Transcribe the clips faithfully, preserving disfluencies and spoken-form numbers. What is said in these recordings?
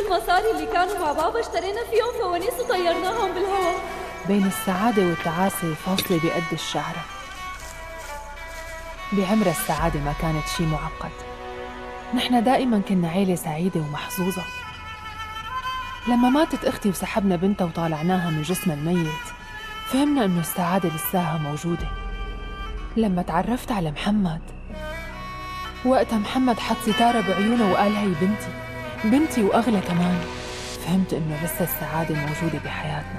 المصاري اللي كانوا مع بابا اشترينا فيهم فوانيس وطيرناهم بالهواء. بين السعادة والتعاسة فاصلة بقد الشعرة. بعمر السعادة ما كانت شي معقد، نحن دائما كنا عيلة سعيدة ومحظوظة. لما ماتت أختي وسحبنا بنتها وطالعناها من جسم الميت، فهمنا إنه السعادة لساها موجودة. لما تعرفت على محمد، وقتها محمد حط ستارة بعيونه وقال هي بنتي بنتي وأغلى كمان، فهمت إنه لسه السعادة موجودة بحياتنا.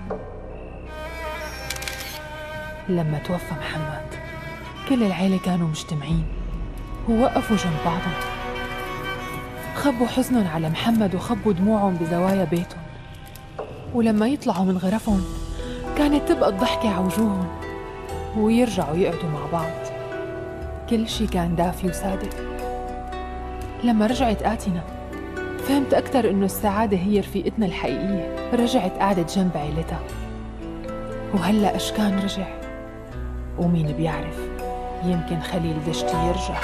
لما توفى محمد، كل العيلة كانوا مجتمعين ووقفوا جنب بعضهم، خبوا حزنهم على محمد وخبوا دموعهم بزوايا بيتهم. ولما يطلعوا من غرفهم كانت تبقى الضحكة على وجوههم، ويرجعوا يقعدوا مع بعض. كل شي كان دافي وصادق. لما رجعت آتنا فهمت أكتر إنه السعادة هي رفيقتنا الحقيقية. رجعت قعدت جنب عيلتها، وهلأ أشكان رجع، ومين بيعرف يمكن خليل دشتي يرجع.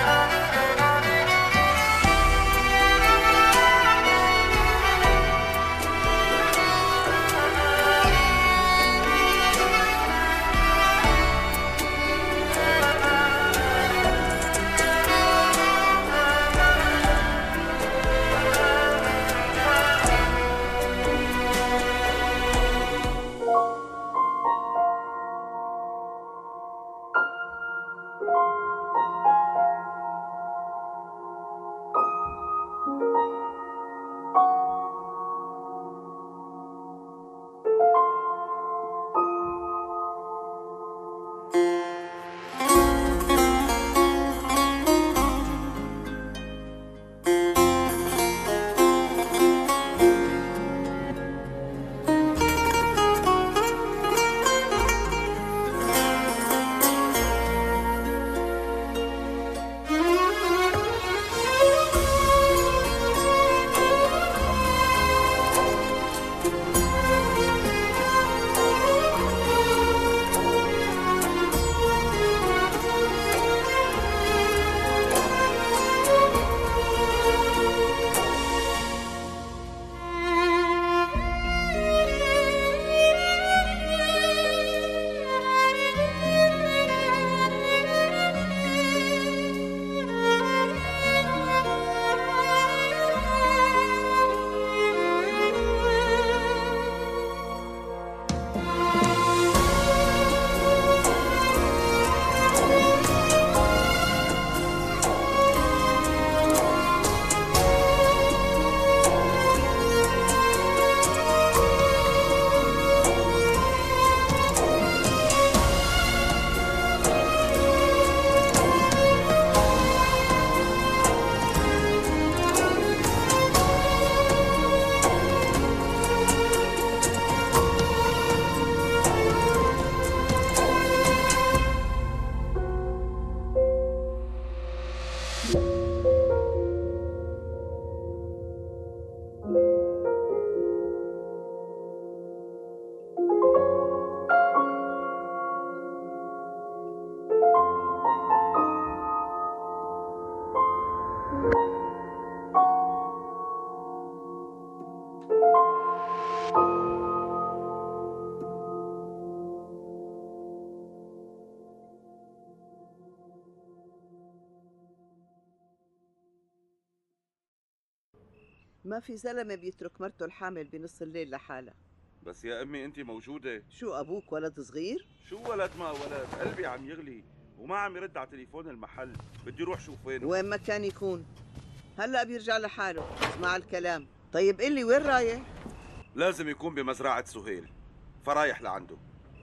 ما في زلمة بيترك مرته الحامل بنص الليل لحالها. بس يا أمي أنت موجودة. شو أبوك ولد صغير؟ شو ولد ما ولد، قلبي عم يغلي وما عم يرد على تليفون المحل، بدي روح شوف وينه. وين ما كان يكون هلأ بيرجع لحاله. اسمع الكلام. طيب قل لي وين رايح؟ لازم يكون بمزرعة سهيل، فرايح لعنده.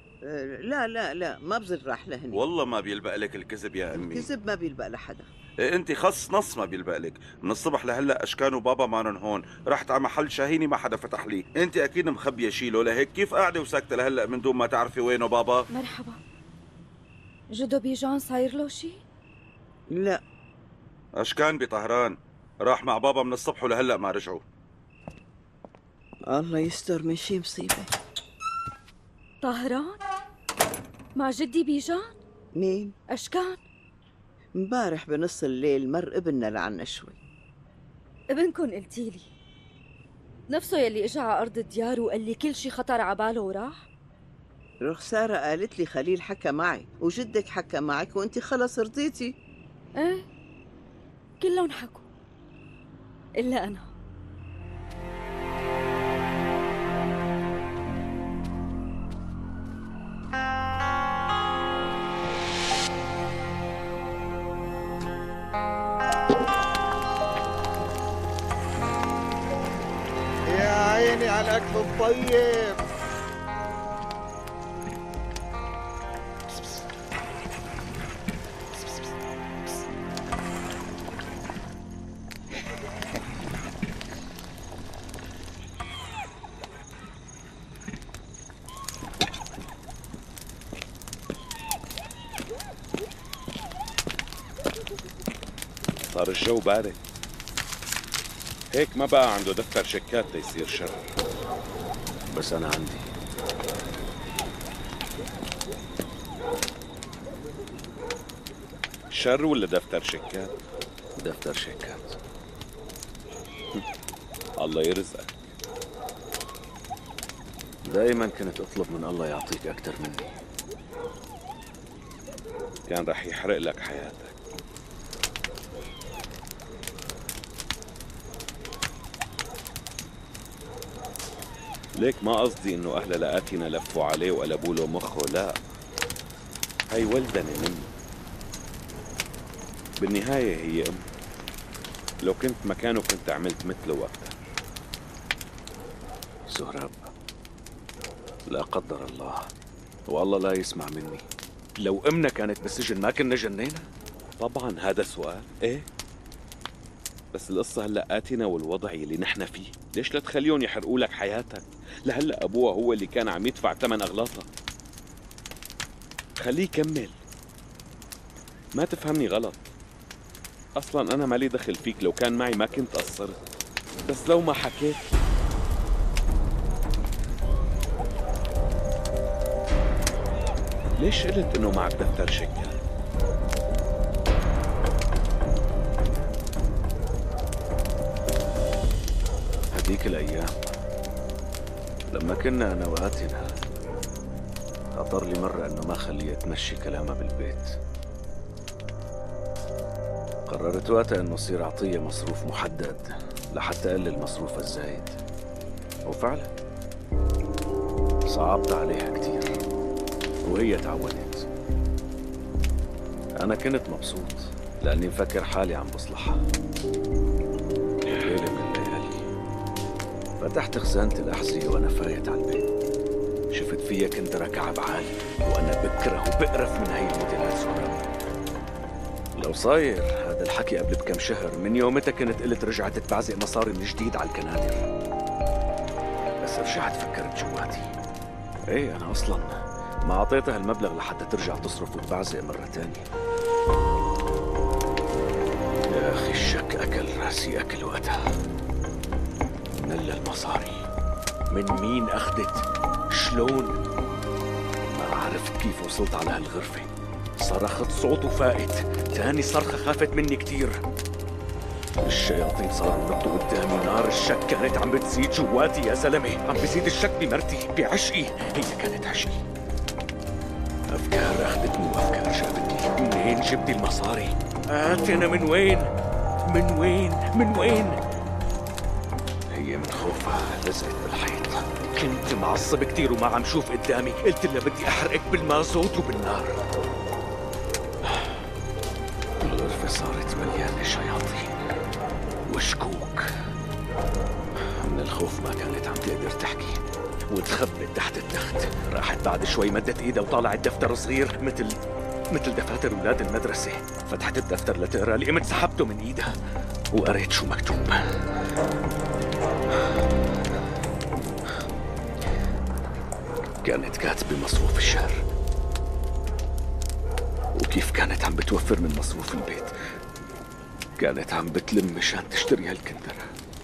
أه لا لا لا ما بظن راح لهني. والله ما بيلبق لك الكذب يا أمي. الكذب ما بيلبق لحدا. إيه انت خص نص ما بيلبق لك. من الصبح لهلا اشكان وبابا مانن هون، رحت على محل شاهيني ما حدا فتح لي. انت اكيد مخبيه شيله، لهيك كيف قاعده وساكته لهلا من دون ما تعرفي وينه بابا؟ مرحبا. جدو بيجان صاير له شيء؟ لا. اشكان بطهران، راح مع بابا من الصبح ولهلا ما رجعوا. الله يستر من شي مصيبه. طهران؟ مع جدي بيجان؟ مين؟ اشكان. امبارح بنص الليل مر ابننا لعنا شوي. ابنكن قلتيلي. نفسه يلي اجى على ارض الديار وقال لي كل شي خطر على باله وراح؟ رخسارة قالت لي خليل حكى معي وجدك حكى معك وانت خلص رضيتي. ايه كلهم حكوا الا انا. يا عيني على الاكل الطيب. صار الجو بارد، هيك ما بقى عنده دفتر شيكات ليصير شر. بس أنا عندي. شر ولا دفتر شيكات؟ دفتر شيكات. الله يرزقك. دايما كنت أطلب من الله يعطيك أكتر مني. كان رح يحرق لك حياتك. ليك ما قصدي انه اهل لقاتنا لفوا عليه وقلبوا له مخه، لا، هي ولدني منه. بالنهاية هي ام. لو كنت مكانه كنت عملت مثله وقتها. سهراب، لا قدر الله والله لا يسمع مني، لو امنا كانت بالسجن ما كنا جنينا؟ طبعا هذا سؤال، ايه، بس القصة هلا آتنا والوضع اللي نحن فيه، ليش لا تخليهم يحرقوا لك حياتك؟ لهلا ابوها هو اللي كان عم يدفع ثمن اغلاطها. خليه يكمل، ما تفهمني غلط، اصلا انا مالي دخل فيك، لو كان معي ما كنت قصرت، بس لو ما حكيت. ليش قلت انه معك دفتر شيكات؟ هديك الايام لما كنا انا واتنا خطر لي مرة انه ما خليها تمشي كلامها بالبيت. قررت وقتها انه يصير اعطيها مصروف محدد لحتى اقلل مصروفها الزايد، وفعلا صعبت عليها كتير وهي تعودت. انا كنت مبسوط لاني مفكر حالي عم بصلحها. ليلة من الليالي فتحت خزانة الأحذية وأنا فايت على البيت، شفت فيها كندرة كعب عالي وأنا بكره وبقرف من هاي الموديلات سهراب. لو صاير هذا الحكي قبل بكم شهر، من يومتها كنت قلت رجعت تبعزق مصاري من جديد على الكنادر. بس رجعت فكرت جواتي، ايه أنا أصلا ما أعطيتها المبلغ لحتى ترجع تصرف وتبعزق مرة تانية. يا أخي الشك أكل راسي أكل وقتها. نل المصاري من مين أخذت؟ شلون؟ ما عرفت كيف وصلت على هالغرفة. صرخت صوت وفائت، تاني صرخة خافت مني كتير. الشياطين صاروا ينطوا قدامي، نار الشك كانت عم بتزيد جواتي يا زلمة، عم بزيد الشك بمرتي بعشقي، هي كانت عشقي. أفكار أخذتني وأفكار جابتني، منين جبت المصاري؟ آتي أنا من وين؟ من وين؟ من وين؟ هي من خوفها لزقت بالحيط. كنت معصب كتير وما عم شوف قدامي، قلت لها بدي أحرقك بالمازوت وبالنار. الغرفة صارت مليانة شياطين وشكوك. من الخوف ما كانت عم تقدر تحكي وتخبت تحت التخت. راحت بعد شوي مدت ايدها وطالعت دفتر صغير مثل مثل دفاتر اولاد المدرسة. فتحت الدفتر لتقرا لي، قمت سحبته من ايدها وقريت شو مكتوب. كانت كاتبة مصروف الشهر وكيف كانت عم بتوفر من مصروف البيت. كانت عم بتلم مشان تشتري هالكندرة.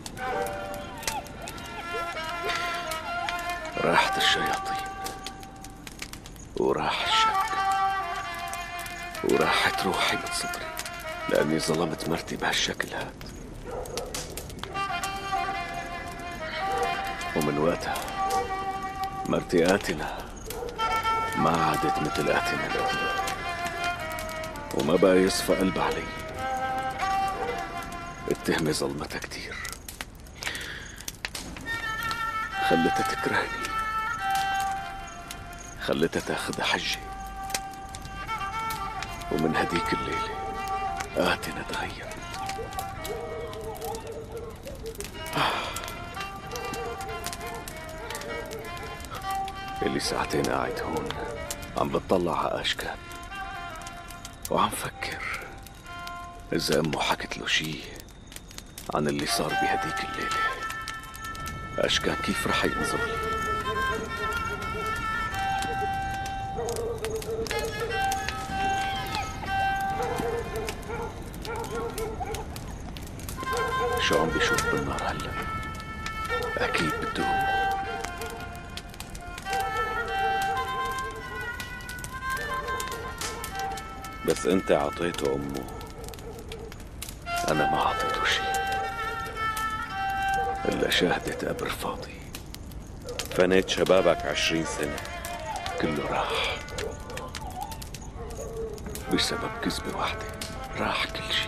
راحت الشياطين وراح الشك وراحت روحي من صدري لأني ظلمت مرتي بهالشكل هاد. ومن وقتها مرتي آتنا ما عادت مثل آتنا القديمة، وما بقى يصفى قلب علي. التهمة ظلمتها كتير، خلتها تكرهني، خلتها تاخذ حجي. ومن هديك الليلة آتنا تغير. اللي ساعتين قاعد هون عم بتطلع على أشكان وعم فكر إذا أمه حكت له شي عن اللي صار بهديك الليلة، أشكان كيف رح ينظر لي. شو عم بيشوف بالنار هلا؟ أكيد بده أمه. بس أنت عطيته أمه، أنا ما عطيته شي إلا شهدة قبر فاضي. فنيت شبابك عشرين سنة كله راح بسبب كذبة واحدة، راح كل شي.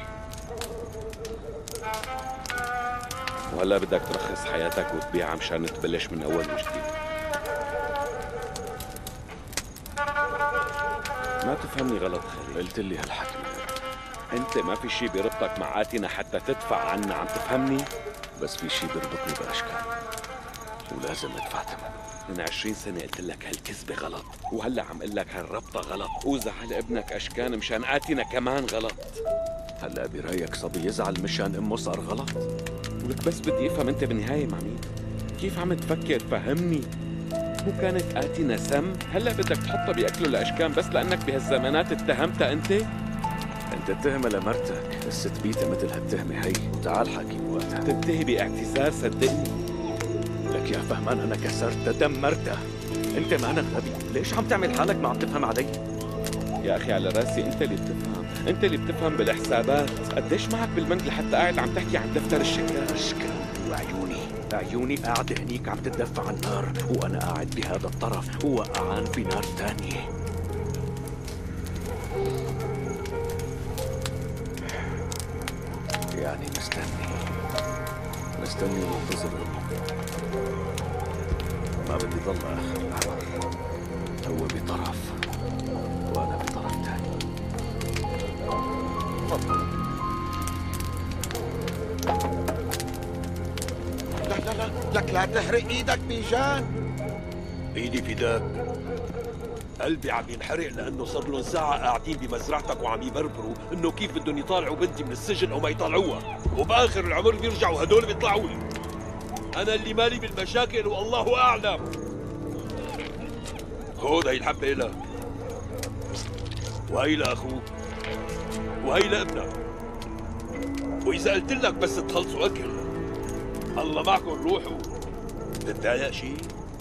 وهلا بدك ترخص حياتك وتبيعها مشان تبلش من أول وجديد. ما تفهمني غلط خليل، قلت لي هالحكي انت ما في شي بيربطك مع آتنا حتى تدفع عنا، عم تفهمني؟ بس في شي بيربطني بأشكال ولازم ادفع ثمنه. من عشرين سنة قلت لك هالكذبة غلط، وهلا عم قل لك هالربطة غلط، وزعل ابنك أشكان مشان آتنا كمان غلط. هلا برايك صبي يزعل مشان امه صار غلط؟ ولك بس بدي افهم انت بالنهاية مع مين؟ كيف عم تفكر؟ فهمني. مو كانت آتنا سم؟ هلا بدك تحطها بأكله لأشكان بس لأنك بهالزمانات اتهمتها انت؟ انت اتهمها لمرتك، الست بيتا مثل هالتهمة هي، وتعال حكي بوقتها. تنتهي باعتذار صدقني. لك يا فهمان انا كسرتها، دمرتها. انت ما انا غبي، ليش عم تعمل حالك ما عم تفهم علي؟ يا اخي على راسي، انت اللي بتفهم، انت اللي بتفهم بالحسابات. قديش معك بالبنك لحتى قاعد عم تحكي عن دفتر الشيكات؟ اشكال وعيوني عيوني قاعدة هنيك عم تتدفع على النار، وانا قاعد بهذا الطرف ووقعان بنار تانية. يعني مستني مستني ومنتظر امي. ما بدي ضل اخر العمر، هو بطرف وانا بطرف تاني. تفضل. لا لا لا لك لا تحرق ايدك بيجان. ايدي فداك، قلبي عم ينحرق لانه صار لهم ساعة قاعدين بمزرعتك وعم يبربروا انه كيف بدهم يطالعوا بنتي من السجن او ما يطلعوها، وباخر العمر بيرجعوا هدول بيطلعوا لي. انا اللي مالي بالمشاكل والله اعلم. خذ هي الحبة لك، وهي لاخوك، وهي لابنك. واذا قلت لك بس تخلصوا اكل الله معكم روحوا. بتتضايق شيء؟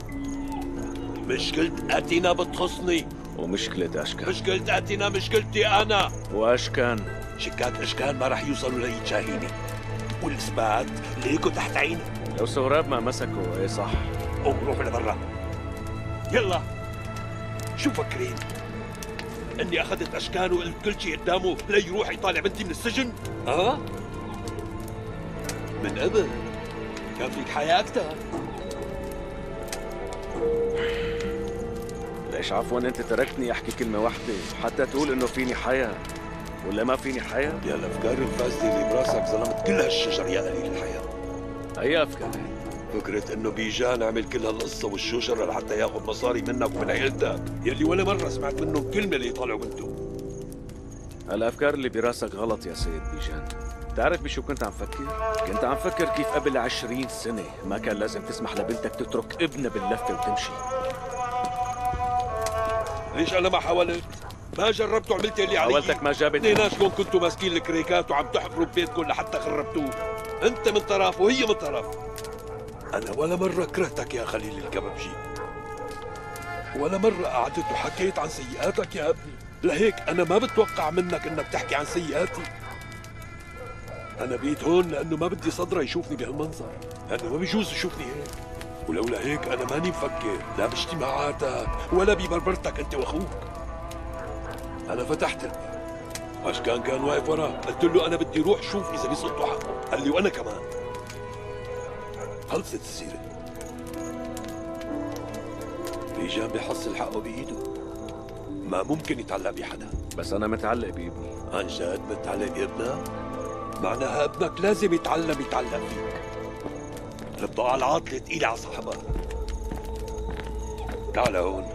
مشكلة آتنا بتخصني، ومشكلة أشكان مشكلة آتنا مشكلتي أنا. وأشكان شكات أشكان ما رح يوصلوا لأي شاهينة، والإثبات ليكوا تحت عيني. لو سوراب ما مسكوا ايه صح. قوم روحوا لبرا يلا. شو فكرين؟ إني أخذت أشكان وقلت كل شيء قدامه ليروح يطالع بنتي من السجن؟ ها؟ من قبل كان فيك حياة أكثر. ليش عفوا انت تركتني احكي كلمة واحدة حتى تقول انه فيني حياة ولا ما فيني حياة؟ يا الافكار الفاسدة اللي براسك ظلمت كل هالشجر يا قليل الحياة. هي افكار؟ فكرة انه بيجان عمل كل هالقصة والشجرة لحتى ياخذ مصاري منك ومن عيلتك، يلي ولا مرة سمعت منهم كلمة اللي يطالعوا بنته. الافكار اللي براسك غلط يا سيد بيجان. تعرف بشو كنت عم فكر؟ كنت عم فكر كيف قبل عشرين سنة ما كان لازم تسمح لبنتك تترك ابنها باللفة وتمشي. ليش انا ما حاولت؟ ما جربت وعملت اللي علي؟ حاولتك ما جابت. اثنيناتكم كنتوا ماسكين الكريكات وعم تحفروا ببيتكم لحتى خربتوه. انت من طرف وهي من طرف. انا ولا مرة كرهتك يا خليل الكببجي، ولا مرة قعدت وحكيت عن سيئاتك يا ابني، لهيك انا ما بتوقع منك انك تحكي عن سيئاتي. انا بيت هون لانه ما بدي صدره يشوفني بهالمنظر، لانه ما بيجوز يشوفني هيك. ولولا هيك انا ماني مفكر لا باجتماعاتك ولا ببربرتك انت واخوك. انا فتحت الباب، عشان كان واقف وراه، قلت له انا بدي روح شوف اذا بيسقطوا حقه، قال لي وانا كمان. خلصت السيره. بيجان بيحصل حقه بايده، ما ممكن يتعلق بحدا. بس أنا متعلق بابني. عن جد متعلق بابنك؟ معناها ابنك لازم يتعلم يتعلق فيك. البضاعة العاطلة تقيلة على صاحبها. تعال هون.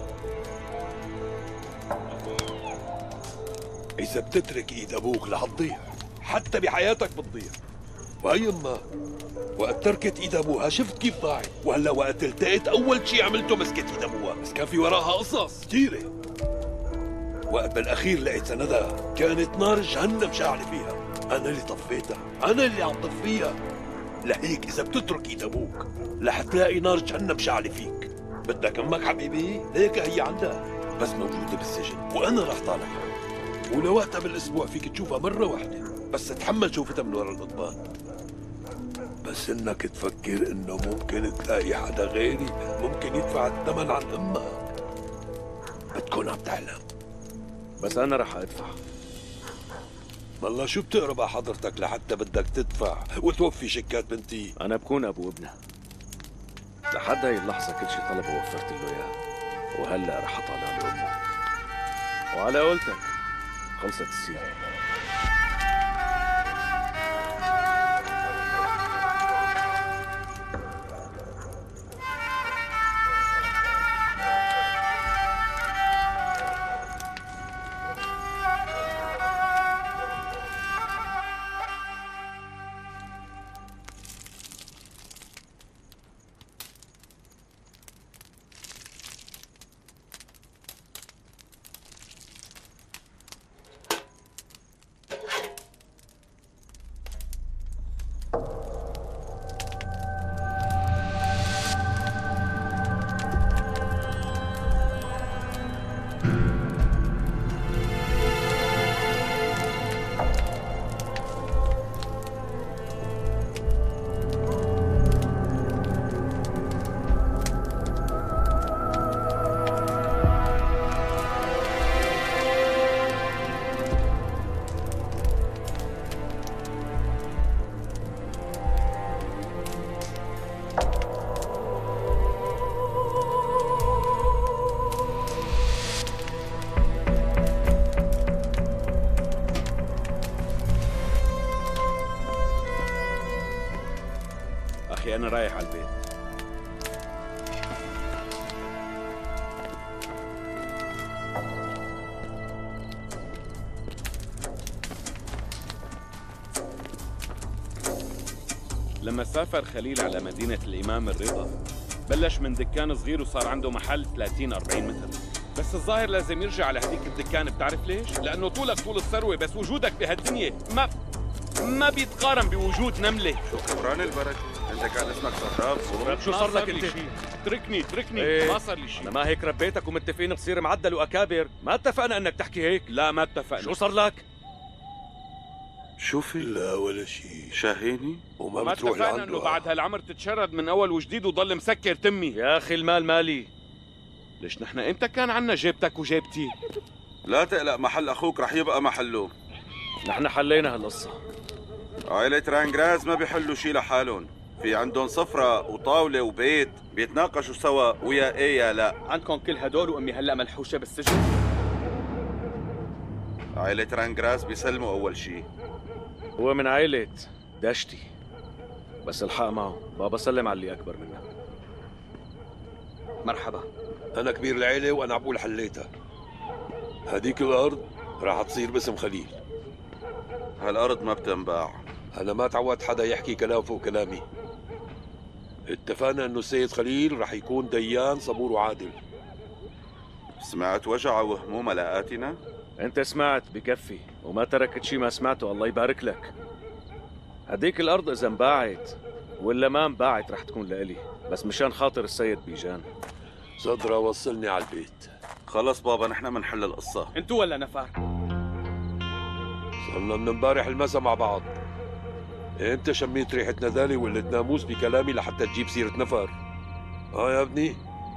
إذا بتترك إيد أبوك رح تضيع، حتى بحياتك بتضيع. وهي أما وقت تركت إيد أبوها شفت كيف ضاعت، وهلا وقت التقيت أول شي عملته مسكت إيد أبوها، بس كان في وراها قصص كثيرة. وقت بالأخير لقيت سندها كانت نار جهنم شاعلة فيها، أنا اللي طفيتها، أنا اللي عم طفيها. لهيك إذا بتترك إيد أبوك رح تلاقي نار جهنم شاعلة فيك. بدك أمك حبيبي؟ ليك هي عندها، بس موجودة بالسجن وأنا رح طالعها. ولوقتها بالأسبوع فيك تشوفها مرة واحدة، بس تحمل شوفتها من ورا القضبان. بس إنك تفكر إنه ممكن تلاقي حدا غيري ممكن يدفع الثمن عن أمك، بتكون عم تحلم. بس أنا رح أدفع. والله شو بتقرب على حضرتك لحتى بدك تدفع وتوفي شيكات بنتي؟ أنا بكون أبو ابنها. لحد هاي اللحظة كل شي طلبه وفرت له إياه، وهلأ رح أطالع له أمه. وعلى قولتك خلصت السيرة. أخي أنا رايح على البيت. لما سافر خليل على مدينة الإمام الرضا بلش من دكان صغير وصار عنده محل ثلاثين أربعين متر، بس الظاهر لازم يرجع على هديك الدكان. بتعرف ليش؟ لأنه طولك طول الثروة بس وجودك بهالدنيا ما ما بيتقارن بوجود نملة. شو كبران البركة؟ انت كان اسمك صراب. شو صار لك انت؟ اتركني اتركني ايه؟ ما صار لي شيء. انا ما هيك ربيتك ومتفقين تصير معدل واكابر، ما اتفقنا انك تحكي هيك. لا ما اتفقنا. شو صار لك؟ شو في؟ لا ولا شيء. شاهيني؟ وما ما بتروح اتفقنا لعنده. انه بعد هالعمر تتشرد من اول وجديد وضل مسكر تمي. يا اخي المال مالي. ليش نحن امتى كان عنا جيبتك وجيبتي؟ لا تقلق، محل اخوك رح يبقى محله. نحن حلينا هالقصة. عائلة رانجراز ما بيحلوا شي لحالهم، في عندهم سفرة وطاولة وبيت بيتناقشوا سوا ويا ايه يا لا. عندكم كل هدول وامي هلا ملحوشة بالسجن. عائلة رانجراز بيسلموا اول شي. هو من عائلة داشتي، بس الحق معه، بابا سلم على اللي اكبر منه. مرحبا. انا كبير العيلة وانا عبقول حليتها. هديك الارض راح تصير باسم خليل. هالارض ما بتنباع. انا ما تعودت حدا يحكي كلام فوق كلامي. اتفقنا انه السيد خليل رح يكون ديان صبور وعادل. سمعت وجع وهموم ملاقاتنا؟ انت سمعت بكفي، وما تركت شي ما سمعته، الله يبارك لك. هديك الارض اذا انباعت ولا ما انباعت رح تكون لإلي، بس مشان خاطر السيد بيجان. صدرة وصلني على البيت. خلص بابا نحن منحل القصة. انتو ولا نفر؟ صرنا من امبارح المسا مع بعض. امتى شميت ريحة نذالي ولت ناموس بكلامي لحتى تجيب سيرة نفر؟ اه يا ابني.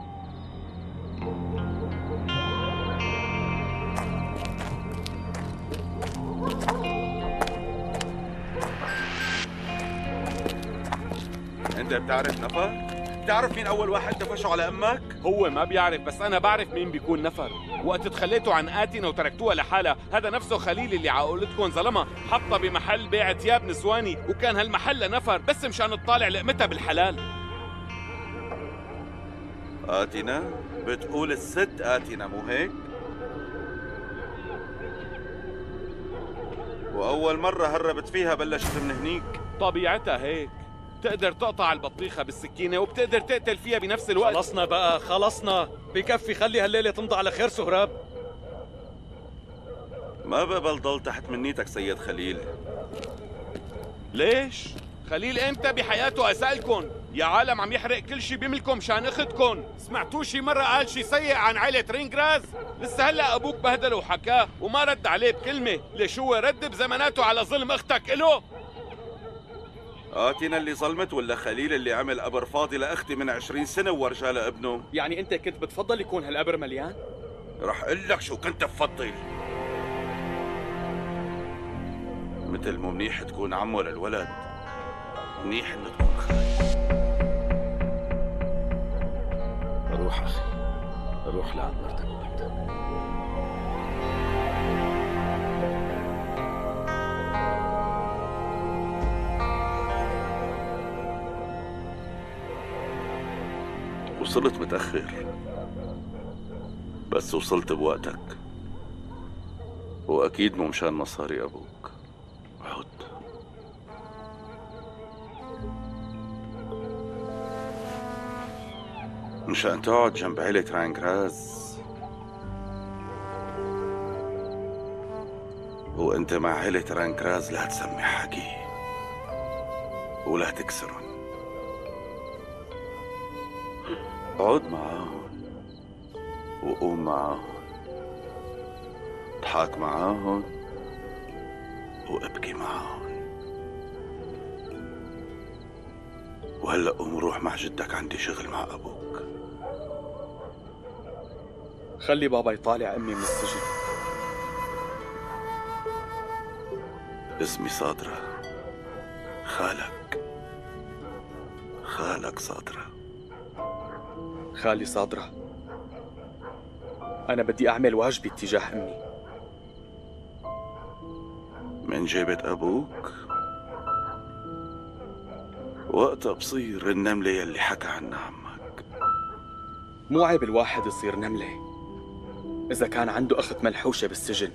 انت بتعرف نفر؟ بتعرف مين اول واحد دفشه على امك؟ هو ما بيعرف، بس انا بعرف مين بيكون نفر. وقت تخليتوا عن آتنا وتركتوها لحالها، هذا نفسه خليل اللي عقولتكم ظلمها، حطها بمحل بيع ثياب نسواني، وكان هالمحل نفر بس مشان تطالع لقمتها بالحلال. آتنا؟ بتقول الست آتنا مو هيك؟ وأول مرة هربت فيها بلشت من هنيك. طبيعتها هيك، بتقدر تقطع البطيخة بالسكينة وبتقدر تقتل فيها بنفس الوقت. خلصنا بقى، خلصنا، بكفي، خلي هالليلة تمضي على خير سهراب. ما بقبل ضل تحت منيتك سيد خليل. ليش؟ خليل امتى بحياته اسألكن؟ يا عالم عم يحرق كل شي بيملكه مشان اختكن. سمعتوه شي مرة قال شي سيء عن عائلة رينغراز؟ لسه هلا ابوك بهدله وحكاه وما رد عليه بكلمة. ليش هو رد بزماناته على ظلم اختك إله؟ آتنا اللي ظلمت ولا خليل اللي عمل قبر فاضي لأختي من عشرين سنة وورجاه لابنه؟ يعني انت كنت بتفضل يكون هالقبر مليان؟ رح اقول لك شو كنت بفضل. مثل مو منيح تكون عمه للولد، منيح انه تكون خالي. روح اخي، روح لعند مرتك وبنتك. وصلت متأخر بس وصلت بوقتك، وأكيد مو مشان مصاري أبوك. عود. مشان تقعد جنب عيلة رانغراز، وانت مع عيلة رانغراز لا تسمي حكي ولا تكسرن. اقعد معاهم وقوم معاهم، اضحك معاهم وابكي معاهم. وهلأ قوم روح مع جدك، عندي شغل مع أبوك. خلي بابا يطالع أمي من السجن. اسمي صادرة، خالك خالك صادرة. خالي صادرة، أنا بدي أعمل واجبي اتجاه أمي. من جيبة أبوك وقتها بصير النملة يلي حكى عنها عمك. مو عيب الواحد يصير نملة إذا كان عنده أخت ملحوشة بالسجن.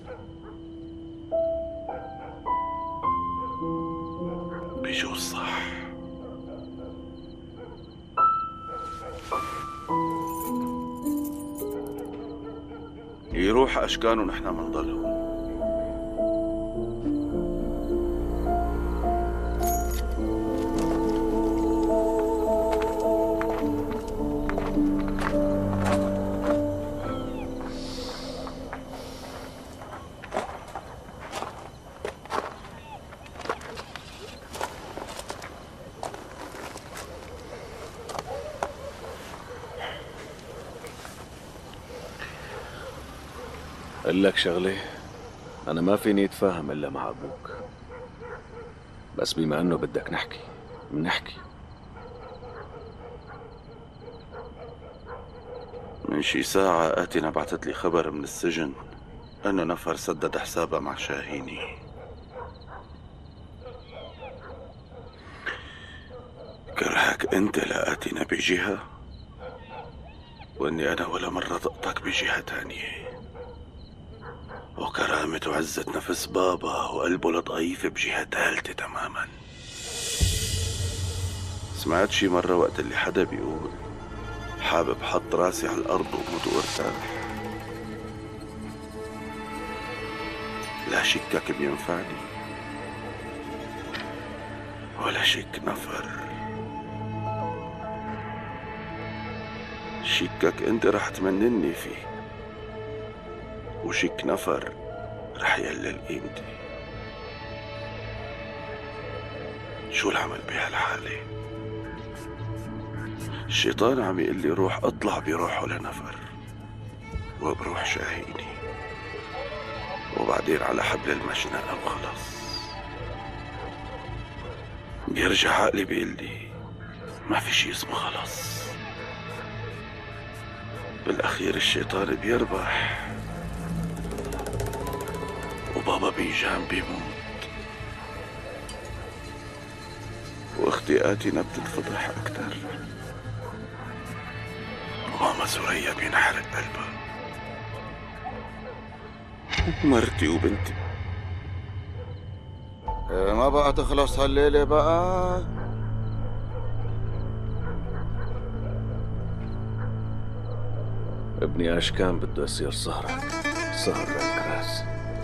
بجوز صح. يروح أشكان ونحن منضل هون. اقول لك شغله، انا ما فيني اتفاهم الا مع ابوك، بس بما انه بدك نحكي بنحكي. من شي ساعة آتنا بعتت لي خبر من السجن انه نفر سدد حسابها مع شاهيني. كرهك انت لآتنا بجهة، واني انا ولا مرة ضقتك بجهة تانية، وكرامة وعزة نفس بابا وقلبه الضعيف بجهة ثالثة تماما. سمعت شي مرة وقت اللي حدا بيقول حابب حط راسي على الأرض وموت وارتاح؟ لا شكك بينفعني ولا شك نفر. شكك انت رح تمنني فيه، وشك نفر رح يقلل قيمتي. شو العمل بهالحالة؟ الشيطان عم يقول لي روح اطلع، بيروحوا لنفر وبروح شاهيني، وبعدين على حبل المشنقة وخلص. بيرجع عقلي بيقول لي ما في شي اسمه خلص. بالاخير الشيطان بيربح وبابا بيجان بيموت، واختي آتينا بتنفضح اكتر، وماما سوريا بينحرق قلبها، مرتي وبنتي. إيه ما بقى تخلص هالليلة بقى؟ ابني اشكان بده يصير سهرك، سهر رنكراز.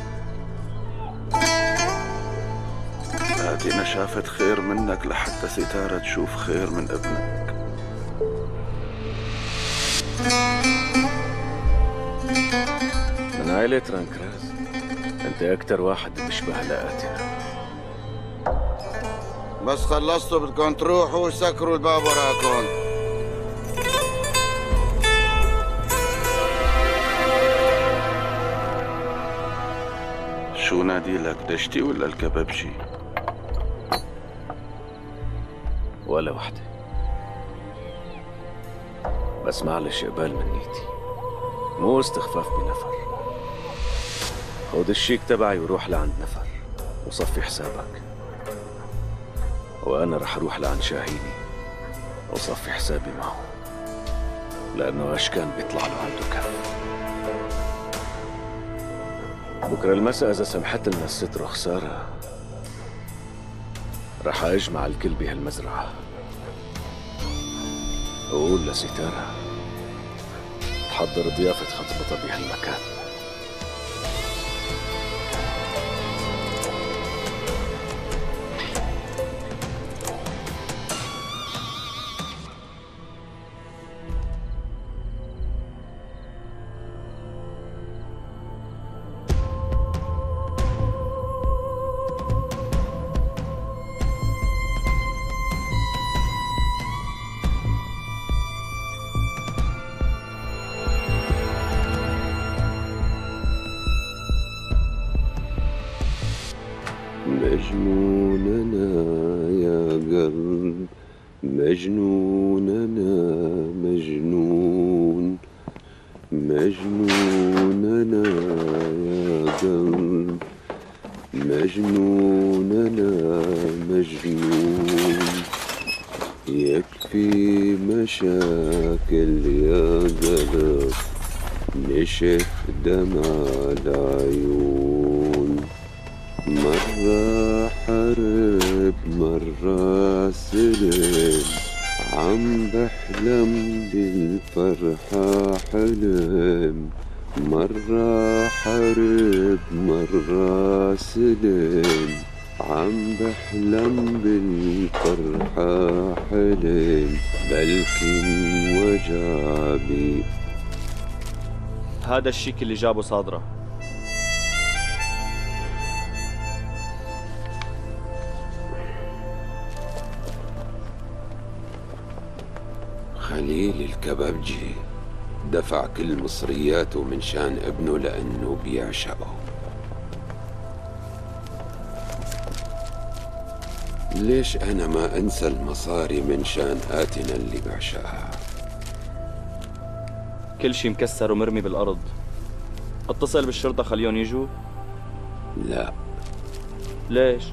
آتينا شافت خير منك لحتى ستارة تشوف خير من ابنك. من عائلة رنكراز انت اكتر واحد بيشبه لآتنا. بس خلصتوا بدكم تروحوا وسكروا الباب وراكم. شو نادي لك، دشتي ولا الكبابجي؟ ولا وحدة، بس معلش قبال من نيتي، مو استخفاف بنفر. خود الشيك تبعي وروح لعند نفر وصفي حسابك، وأنا رح أروح لعند شاهيني وصفي حسابي معه، لأنه أشكان بيطلع له عنده كف. بكرة المساء إذا سمحت لنا الستر وخسارة رح أجمع الكل بهالمزرعة، وقول لستارة تحضر ضيافة خطبتها بهالمكان. مجنوننا يا قلب، مجنوننا مجنون، مجنوننا يا قلب، مجنوننا مجنون. يكفي مشاكل يا قلب، نشف دمع العيون. مرة حرب مرة سلم، عم بحلم بالفرحة حلم. مرة حرب مرة سلم، عم بحلم بالفرحة حلم. بلكن وجع بي. هذا الشيك اللي جابه صادرة. خليل الكبابجي دفع كل مصرياته من شان ابنه لأنه بيعشقه. ليش أنا ما أنسى المصاري من شان آتنا اللي بعشقها؟ كل شي مكسر ومرمي بالأرض. اتصل بالشرطة خليهم يجوا؟ لا. ليش؟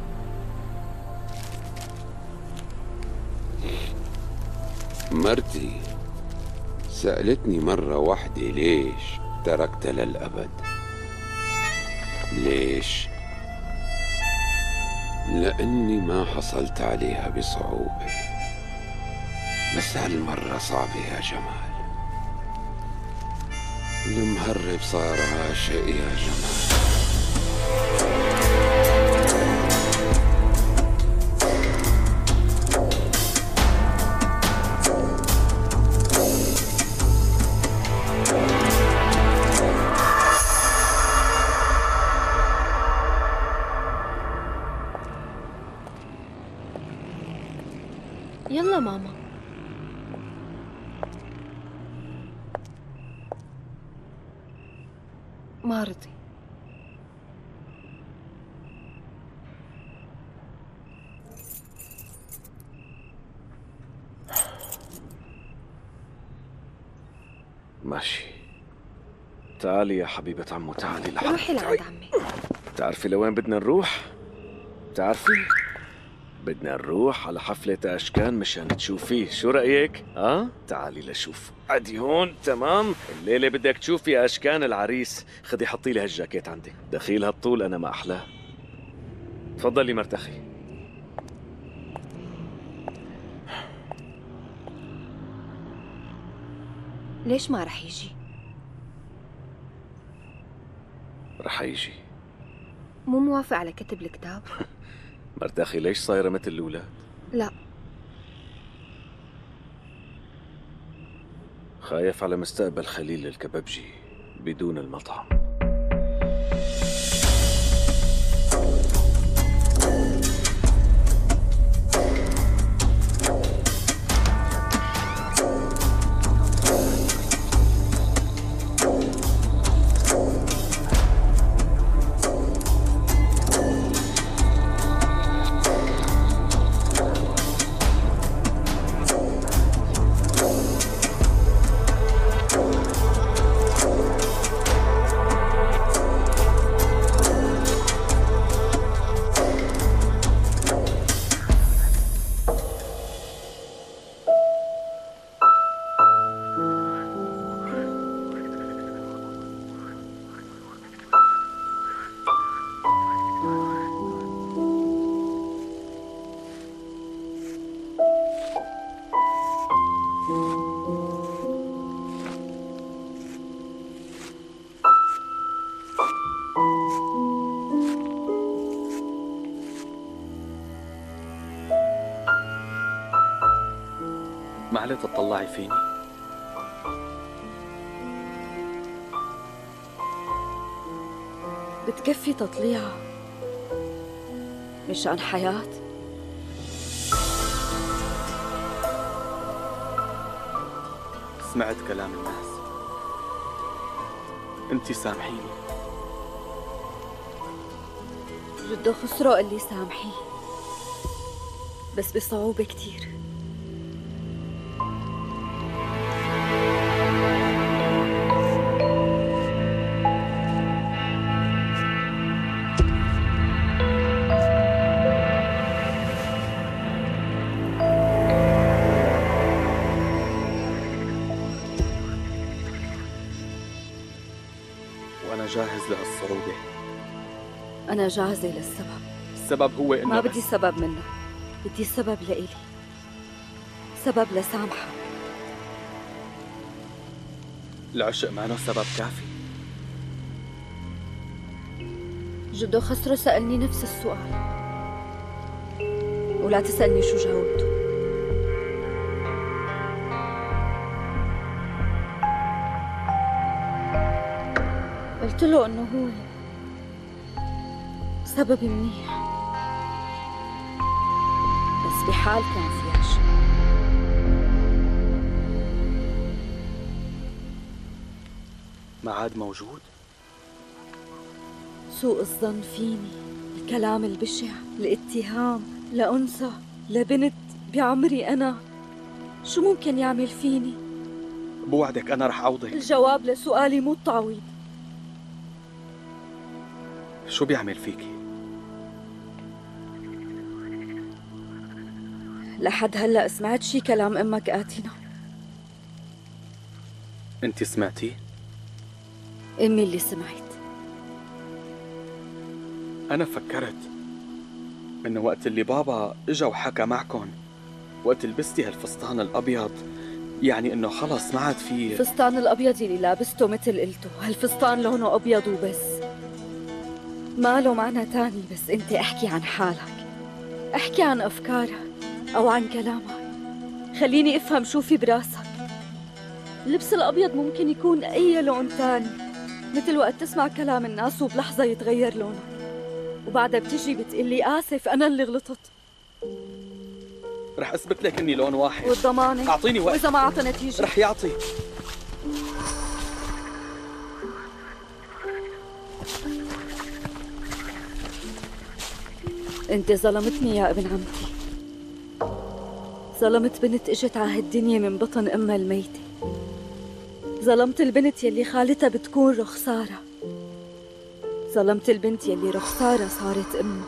مرتي سألتني مرة واحدة ليش تركتها للأبد. ليش؟ لأني ما حصلت عليها بصعوبة، بس هالمرة صعبة يا جمال. المهرب صار عاشق يا جمال. يلا ماما. ما رضي. ماشي، تعالي يا حبيبة عمو، تعالي لحد. روحي لعند عمي. بتعرفي لوين بدنا نروح؟ بتعرفي؟ بدنا نروح على حفلة أشكان مشان تشوفيه، شو رأيك؟ ها؟ تعالي لشوف. عدي هون، تمام؟ الليلة بدك تشوفي أشكان العريس، خدي حطي لي هالجاكيت عندك، دخيل هالطول أنا ما أحلاه. تفضلي مرتخي. ليش ما رح يجي؟ رح يجي. مو موافق على كتب الكتاب؟ مرتخي ليش صايرة مثل الأولاد؟ لا. خايف على مستقبل خليل الكببجي بدون المطعم. معلي تطلعي فيني؟ بتكفي تطليعة مشان حياة؟ سمعت كلام الناس، انتي سامحيني. جدو خسرو قال لي سامحيه، بس بصعوبة كتير. وأنا جاهز لهالصعوبة. أنا جاهزة للسبب. السبب هو إنه ما بدي سبب منه، بدي سبب لإلي، سبب لسامحة. العشق مانو سبب كافي. جدو خسرو سألني نفس السؤال، ولا تسألني شو جاوبته. قلت له إنه هو سبب منيح، بس بحال كان في عشق. ما عاد موجود؟ سوء الظن فيني، الكلام البشع، الاتهام لأنثى، لبنت بعمري أنا، شو ممكن يعمل فيني؟ بوعدك أنا رح أعوضك. الجواب لسؤالي مو التعويض. شو بيعمل فيكي؟ لحد هلأ سمعت شي كلام أمك آتينا؟ أنت سمعتي؟ أمي اللي سمعت. أنا فكرت إنه وقت اللي بابا إجا وحكى معكم، وقت لبستي هالفستان الأبيض، يعني إنه خلص ما عاد في. الفستان الأبيض اللي لابسته مثل قلته، هالفستان لونه أبيض وبس، ما له معنى تاني. بس أنت احكي عن حالك، احكي عن أفكارك أو عن كلامك، خليني أفهم شو في براسك. اللبس الأبيض ممكن يكون أي لون تاني، مثل وقت تسمع كلام الناس وبلحظة يتغير لونك، وبعدها بتجي بتقلي آسف أنا اللي غلطت. رح أثبت لك إني لون واحد. والضمانة؟ أعطيني وقت. وإذا ما أعطى نتيجة؟ رح يعطي. انت ظلمتني يا ابن عمتي، ظلمت بنت اجت على هالدنيا من بطن امها الميتة، ظلمت البنت يلي خالتها بتكون رخسارة، ظلمت البنت يلي رخسارة صارت امها.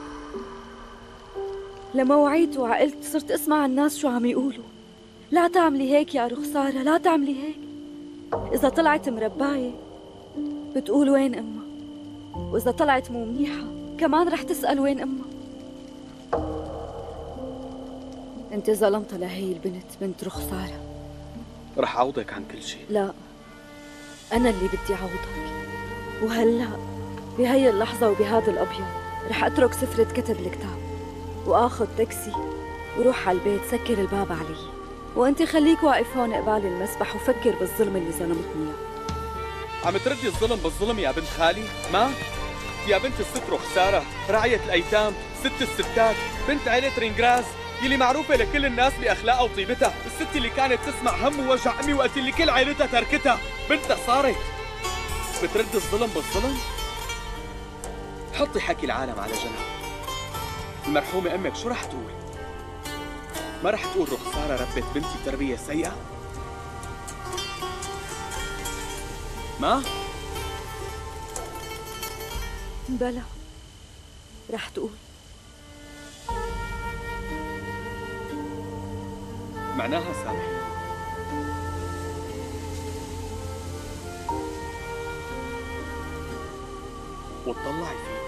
لما وعيت وعقلت صرت اسمع الناس شو عم يقولوا، لا تعملي هيك يا رخسارة، لا تعملي هيك. إذا طلعت مرباية بتقول وين امها، وإذا طلعت مو منيحة كمان رح تسأل وين امها. انت ظلمتها لهي البنت بنت رخسارة. رح أعوضك عن كل شيء. لا، أنا اللي بدي أعوضك، وهلأ بهي اللحظة وبهذا الأبيض رح أترك سفرة كتب الكتاب وآخذ تاكسي وروح على البيت سكر الباب علي، وأنت خليك واقف هون قبال المسبح وفكر بالظلم اللي ظلمتني إياه. عم تردي الظلم بالظلم يا بنت خالي؟ ما؟ يا بنت الست رخسارة، راعية الأيتام، ست الستات، بنت عيلة رينغراز يلي معروفة لكل الناس بأخلاقها وطيبتها، الست اللي كانت تسمع هم ووجع أمي وقت اللي كل عيلتها تركتها، بنتها صارت بترد الظلم بالظلم؟ حطي حكي العالم على جنب. المرحومة أمك شو رح تقول؟ ما رح تقول رخسارة ربت بنتي بتربية سيئة؟ ما؟ بلا رح تقول. معناها سامحي. وتطلعي فيه.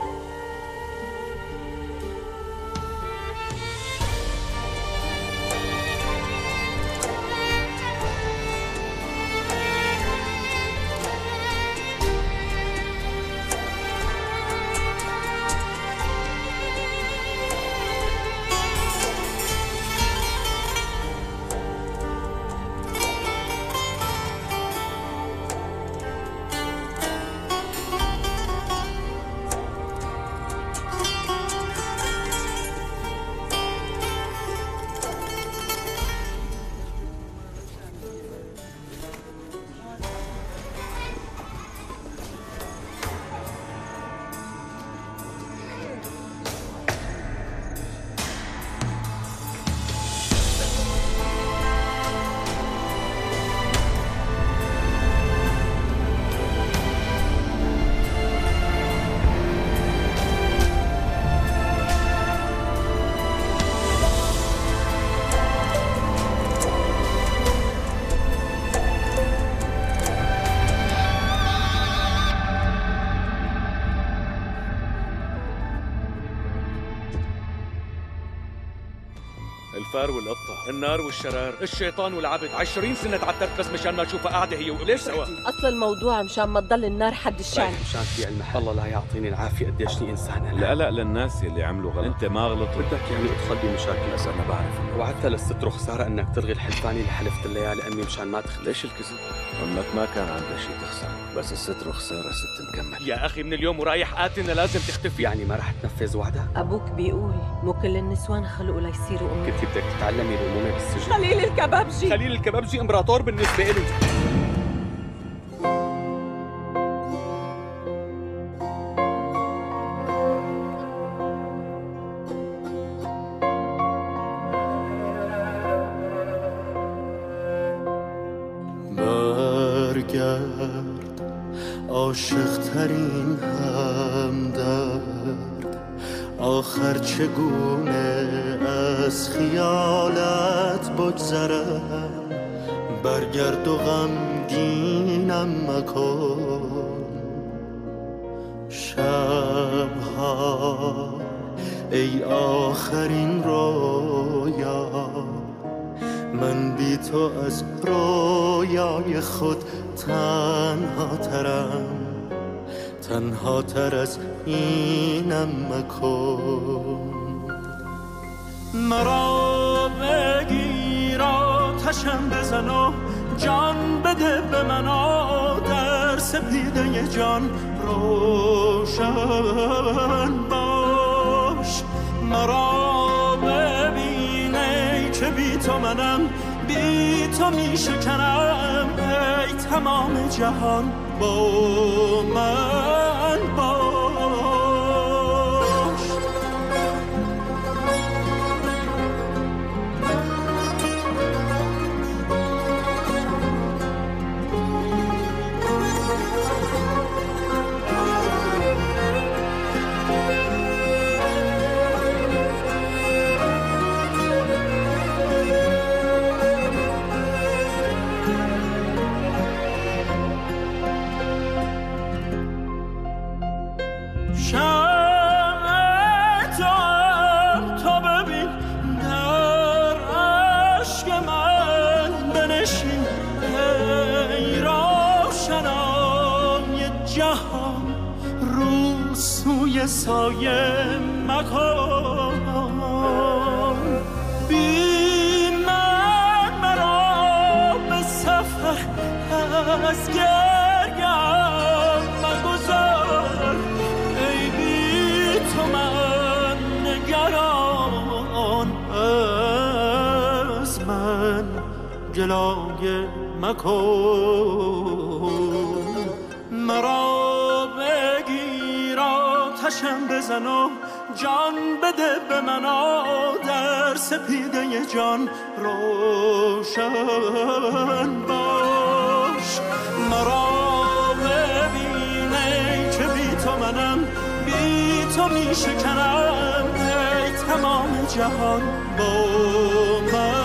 الفار والقطة، النار والشرار، الشيطان والعبد، عشرين سنة تعتبت بس مشان ما اشوفها قاعدة هي وابني سوا. أصل الموضوع مشان ما تضل النار حد الشان. مشان في المحل. الله لا يعطيني العافية قديشني إنسان أنا. القلق للناس اللي عملوا غلط، أنت ما غلطوا. بدك يعني ادخل بمشاكل. بس أنا بعرف. وعدت للست رخسارة إنك تلغي الحلفان اللي حلفت لها لأمي مشان ما تخلي. ليش الكذب؟ أمك ما كان عندها شيء تخسر، بس الست رخسارة ست مكمل. يا أخي من اليوم ورايح قاتلنا لازم تختفي. يعني ما رح تنفذ وعدها؟ أبوك بيقول مو كل النسوان خلقوا ليصيروا أمك. كنتي بدك تتعلمي الأمومة بالسجن. خليل الكبابجي. خليل الكبابجي إمبراطور بالنسبة إلي. برگرد عاشق ترین همدرد، آخر چگونه از خیالت بگذرم. برگرد و غمگینم مکن شبها ای آخرین رویا. من بی تو از رویای خود تنها ترم، تنها تر از اینم مکن. مرا بگیر آتشم بزن و جان بده به من و در سپیده جان روشن باش. مرا ببینه که بی تو منم، بی تو می شکنم، ای تمام جهان با من باش. جهان رو سوی سایه مکن بی من مرا به سفر از گریم مگذار ای بی تو من نگران از من جلوه مکن مرا بگیر آتشم بزن و جان بده به من در سپیده جان روشن باش مرا ببینه که بی تو منم بی تو می شکنم ای تمام جهان با من